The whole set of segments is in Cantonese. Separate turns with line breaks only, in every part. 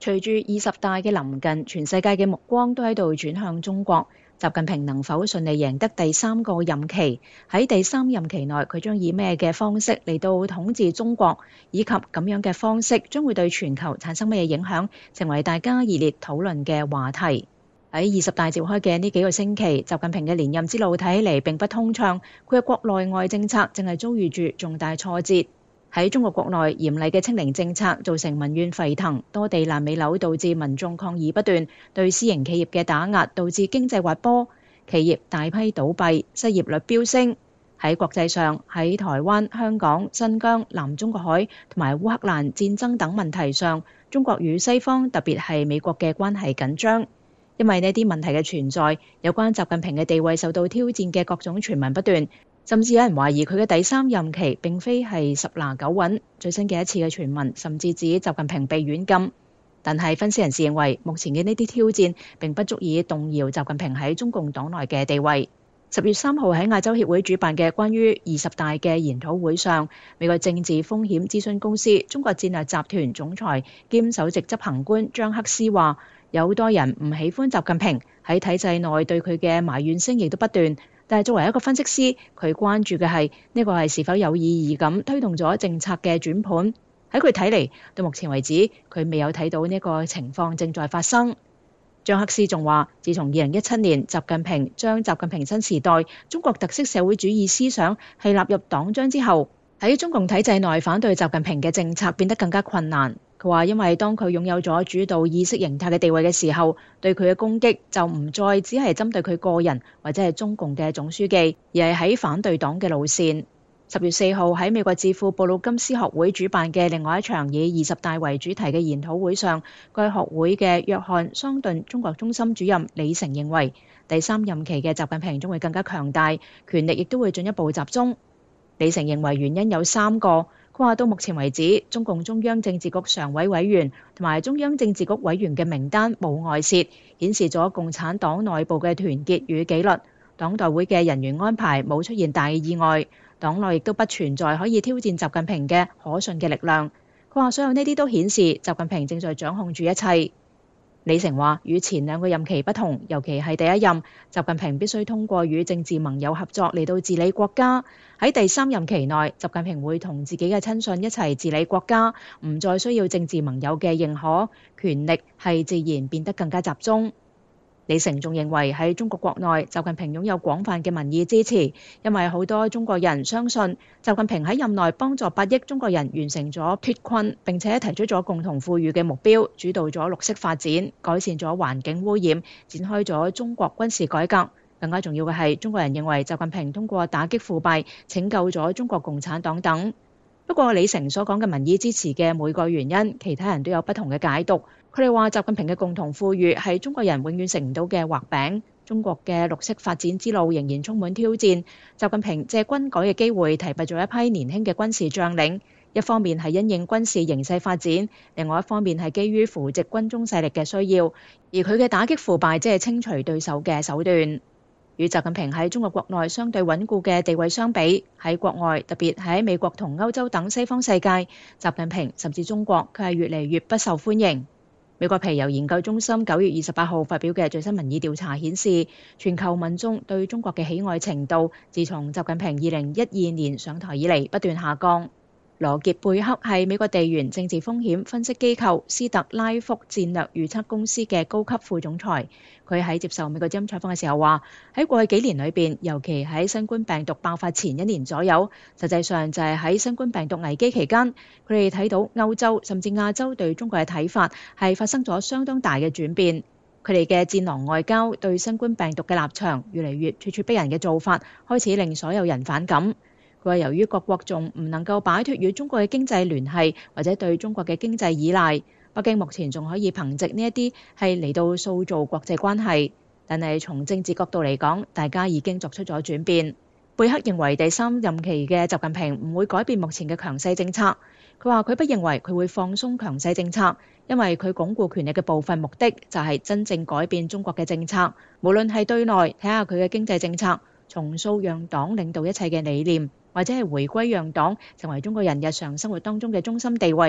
隨住20大嘅臨近，全世界嘅目光都喺度轉向中國。習近平能否順利贏得第3個任期？喺第3任期內，佢將以咩嘅方式嚟到統治中國？以及咁樣嘅方式將會對全球產生咩影響？成為大家熱烈討論嘅話題。喺20大召開嘅呢幾個星期，習近平嘅連任之路睇起嚟並不通暢，佢嘅國內外政策正係遭遇住重大挫折。喺中國國內，嚴厲嘅清零政策造成民怨沸騰，多地爛尾樓導致民眾抗議不斷，對私營企業嘅打壓導致經濟滑坡，企業大批倒閉，失業率飆升。喺國際上，喺台灣、香港、新疆、南中國海同埋烏克蘭戰爭等問題上，中國與西方特別係美國嘅關係緊張。因為呢啲問題嘅存在，有關習近平嘅地位受到挑戰嘅各種傳聞不斷。甚至有人懷疑佢嘅第3任期並非係十拿九穩。最新嘅一次嘅傳聞甚至指習近平被軟禁。但係分析人士認為，目前嘅呢啲挑戰並不足以動搖習近平喺中共黨內嘅地位。10月3號喺亞洲協會主辦嘅關於20大嘅研討會上，美國政治風險諮詢公司中國戰略集團總裁兼首席執行官張克思話，有好多人唔喜歡習近平，喺體制內對佢嘅埋怨聲亦都不斷。但係作為一個分析師，佢關注嘅係呢個係是否有意義咁推動咗政策嘅轉盤。喺佢睇嚟，到目前為止，佢未有睇到呢個情況正在發生。張克思仲話，自從2017年習近平將習近平新時代中國特色社會主義思想係納入黨章之後，喺中共體制內反對習近平嘅政策變得更加困難。佢話，因為當佢擁有咗主導意識形態嘅地位嘅時候，對佢嘅攻擊就唔再只係針對佢個人或者係中共嘅總書記，而係喺反對黨嘅路線。10月4號喺美國智庫布魯金斯學會主辦嘅另外一場以20大為主題嘅研討會上，該學會嘅約翰桑頓中國中心主任李成認為，第3任期嘅習近平將會更加強大，權力亦都會進一步集中。李成認為原因有3個。佢話到目前為止，中共中央政治局常委委員同埋中央政治局委員嘅名單冇外泄，顯示咗共產黨內部嘅團結與紀律。黨代會嘅人員安排冇出現大意外，黨內亦都不存在可以挑戰習近平嘅可信嘅力量。佢話所有呢啲都顯示習近平正在掌控住一切。李成話，與前2個任期不同，尤其係第1任，習近平必須通過與政治盟友合作嚟到治理國家。喺第3任期內，習近平會同自己嘅親信一齊治理國家，唔再需要政治盟友嘅認可，權力係自然變得更加集中。李成仲認為喺中國國內，習近平擁有廣泛嘅民意支持，因為好多中國人相信習近平喺任內幫助8億中國人完成咗脫困，並且提出咗共同富裕嘅目標，主導咗綠色發展，改善咗環境污染，展開咗中國軍事改革。更加重要嘅係，中國人認為習近平通過打擊腐敗，拯救咗中國共產黨等。不過李成所講嘅民意支持嘅每個原因，其他人都有不同嘅解讀。佢哋話習近平嘅共同富裕係中國人永遠食唔到嘅畫餅，中國嘅綠色發展之路仍然充滿挑戰。習近平借軍改嘅機會提拔咗一批年輕嘅軍事將領，一方面係因應軍事形勢發展，另外一方面係基於扶植軍中勢力嘅需要，而佢嘅打擊腐敗即係清除對手嘅手段。與習近平喺中國國內相對穩固嘅地位相比，喺國外特別喺美國同歐洲等西方世界，習近平甚至中國佢係越嚟越不受歡迎。美國皮尤研究中心9月28號發表嘅最新民意調查顯示，全球民眾對中國嘅喜愛程度，自從習近平2012年上台以嚟不斷下降。羅傑貝克係美國地緣政治風險分析機構斯特拉福戰略預測公司嘅高級副總裁。佢喺接受美國之音採訪嘅時候話，喺過去幾年裏邊，尤其喺新冠病毒爆發前1年左右，實際上就係喺新冠病毒危機期間，佢哋睇到歐洲甚至亞洲對中國嘅睇法係發生咗相當大嘅轉變。佢哋嘅戰狼外交對新冠病毒嘅立場越嚟越咄咄逼人嘅做法，開始令所有人反感。佢話由於各國仲唔能夠擺脫與中國嘅經濟聯繫，或者對中國嘅經濟依賴，北京目前仲可以憑藉呢一啲係嚟到塑造國際關係。但係從政治角度嚟講，大家已經作出咗轉變。貝克認為第3任期嘅習近平唔會改變目前嘅強勢政策。佢話佢不認為佢會放鬆強勢政策，因為佢鞏固權力嘅部分目的就係真正改變中國嘅政策，無論係對內睇下佢嘅經濟政策，重塑讓黨領導一切嘅理念，或者係回歸讓黨成為中國人日常生活當中嘅中心地位。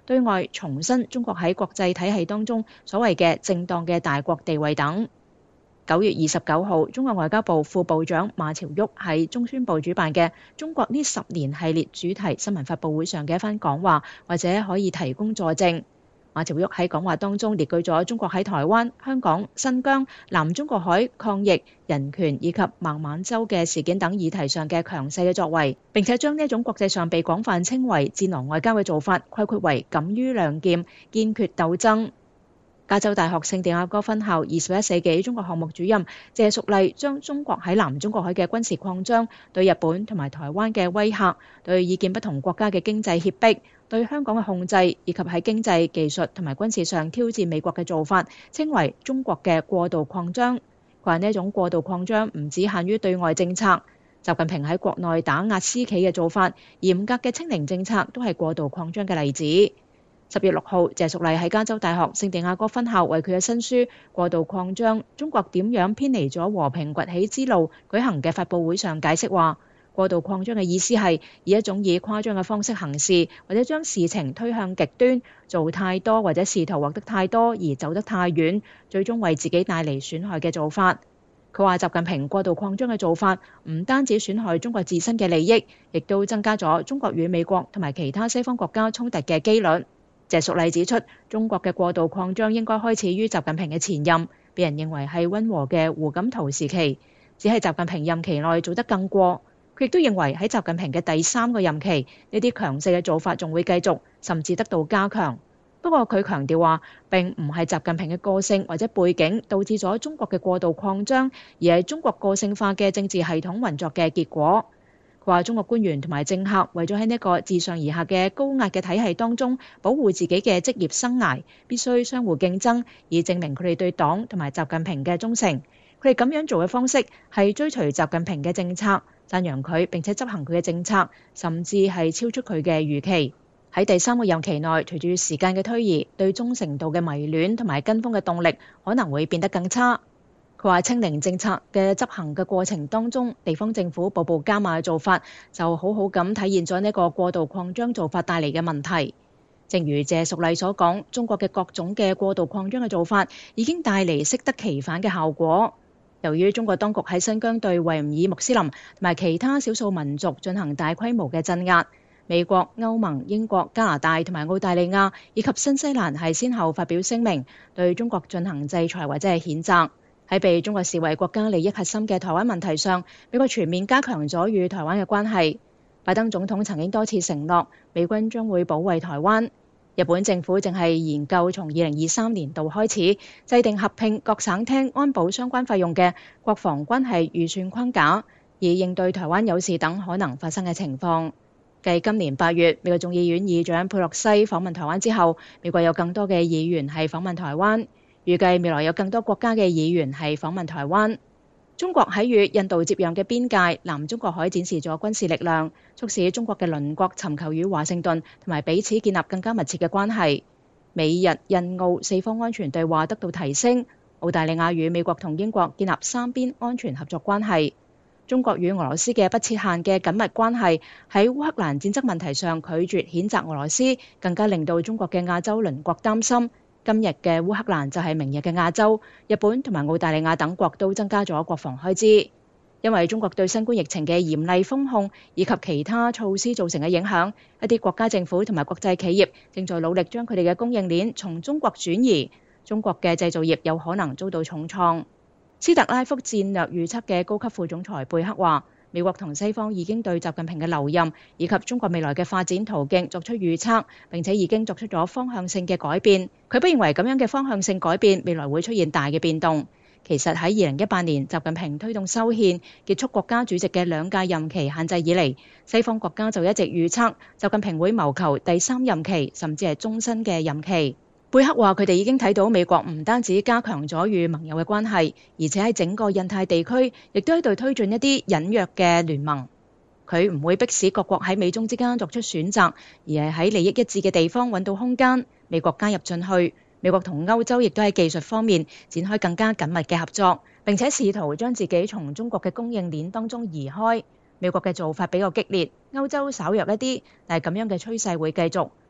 對外重申中國喺國際體系當中所謂嘅正當嘅大國地位等。9月29號，中國外交部副部長馬朝旭喺中宣部主辦嘅中國呢10年系列主題新聞發佈會上嘅一番講話，或者可以提供佐證。馬朝旭喺講話當中列舉咗中國喺台灣、香港、新疆、南中國海抗疫、人權以及孟晚舟嘅事件等議題上嘅強勢嘅作為，並且將呢一種國際上被廣泛稱為戰狼外交嘅做法概括為敢於亮劍、堅決鬥爭。加州大學聖地亞哥分校21世紀中國項目主任謝淑麗將中國喺南中國海嘅軍事擴張、對日本同埋台灣嘅威嚇、對意見不同國家嘅經濟脅迫、對香港嘅控制，以及喺經濟、技術同埋軍事上挑戰美國嘅做法，稱為中國嘅過度擴張。佢話呢一種過度擴張唔只限於對外政策，習近平喺國內打壓私企嘅做法、嚴格嘅清零政策都係過度擴張嘅例子。10月6號，謝淑麗喺加州大學聖地亞哥分校為佢嘅新書《過度擴張：中國點樣偏離咗和平崛起之路》舉行嘅發佈會上解釋話，過度擴張嘅意思係以一種以誇張嘅方式行事，或者將事情推向極端，做太多或者試圖獲得太多而走得太遠，最終為自己帶嚟損害嘅做法。佢話習近平過度擴張嘅做法唔單止損害中國自身嘅利益，亦都增加咗中國與美國同埋其他西方國家衝突嘅機率。謝淑麗指出，中國嘅過度擴張應該開始於習近平嘅前任，被人認為係溫和嘅胡錦濤時期，只係習近平任期內做得更過。佢亦都認為喺習近平嘅第3個任期，呢啲強勢嘅做法仲會繼續，甚至得到加強。不過佢強調話，並唔係習近平嘅個性或者背景導致咗中國嘅過度擴張，而係中國個性化嘅政治系統運作嘅結果。佢話中國官員同埋政客為咗喺呢個自上而下嘅高壓嘅體系當中保護自己嘅職業生涯，必須相互競爭，以證明佢哋對黨同埋習近平嘅忠誠。佢哋咁樣做嘅方式係追隨習近平嘅政策，讚揚佢並且執行佢嘅政策，甚至係超出佢嘅預期。喺第3個任期內，隨住時間嘅推移，對忠誠度嘅迷戀同埋跟風嘅動力可能會變得更差。佢話清零政策嘅執行嘅過程當中，地方政府步步加碼嘅做法就好好咁體現咗呢個過度擴張做法帶嚟嘅問題。正如謝淑麗所講，中國嘅各種嘅過度擴張嘅做法已經帶嚟適得其反嘅效果。由於中國當局喺新疆對維吾爾穆斯林同埋其他少數民族進行大規模嘅鎮壓，美國、歐盟、英國、加拿大同埋澳大利亞以及新西蘭係先後發表聲明，對中國進行制裁或者係譴責。喺被中國視為國家利益核心嘅台灣問題上，美國全面加強咗與台灣嘅關係。拜登總統曾經多次承諾，美軍將會保衛台灣。日本政府正係研究從2023年度開始制定合併各省廳安保相關費用嘅國防關係預算框架，以應對台灣有事等可能發生嘅情況。繼今年8月美國眾議院議長佩洛西訪問台灣之後，美國有更多嘅議員係訪問台灣。預計未來有更多國家嘅議員係訪問台灣。中國喺與印度接壤嘅邊界南中國海展示咗軍事力量，促使中國嘅鄰國尋求與華盛頓同埋彼此建立更加密切嘅關係。美日印澳4方安全對話得到提升。澳大利亞與美國同英國建立3邊安全合作關係。中國與俄羅斯嘅不設限嘅緊密關係喺烏克蘭戰爭問題上拒絕譴責俄羅斯，更加令到中國嘅亞洲鄰國擔心。今日嘅烏克蘭就係明日嘅亞洲，日本同埋澳大利亞等國都增加咗國防開支。因為中國對新冠疫情嘅嚴厲封控以及其他措施造成嘅影響，一啲國家政府同埋國際企業正在努力將佢哋嘅供應鏈從中國轉移，中國嘅製造業有可能遭到重創。斯特拉福戰略預測嘅高級副總裁貝克話，美國同西方已經對習近平嘅留任以及中國未來嘅發展途徑作出預測，並且已經作出咗方向性嘅改變。佢不認為咁樣嘅方向性改變未來會出現大嘅變動。其實喺2018年，習近平推動修憲結束國家主席嘅2屆任期限制以嚟，西方國家就一直預測習近平會謀求第3任期，甚至係終身嘅任期。貝克話：佢哋已經睇到美國唔單止加強咗與盟友嘅關係，而且喺整個印太地區亦都喺度推進一啲隱約嘅聯盟。佢唔會迫使各國喺美中之間作出選擇，而係喺利益一致嘅地方揾到空間。美國加入進去，美國同歐洲亦都喺技術方面展開更加緊密嘅合作，並且試圖將自己從中國嘅供應鏈當中移開。美國嘅做法比較激烈，歐洲稍弱一啲，但係咁樣嘅趨勢會繼續。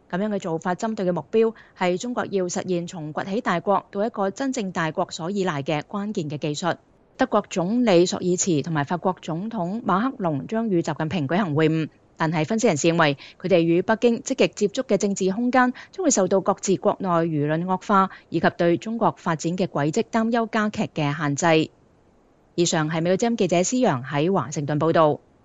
咁樣嘅做法針對嘅目標係中國要實現從崛起大國到一個真正大國所依賴嘅關鍵嘅技術。德國總理朔爾茨同埋法國總統馬克龍將與習近平舉行會晤，但係分析人士認為，佢哋與北京積極接觸嘅政治空間將會受到各自國內輿論惡化以及對中國發展嘅軌跡擔憂加劇嘅限制。以上係美國之音記者施洋喺華盛頓報導。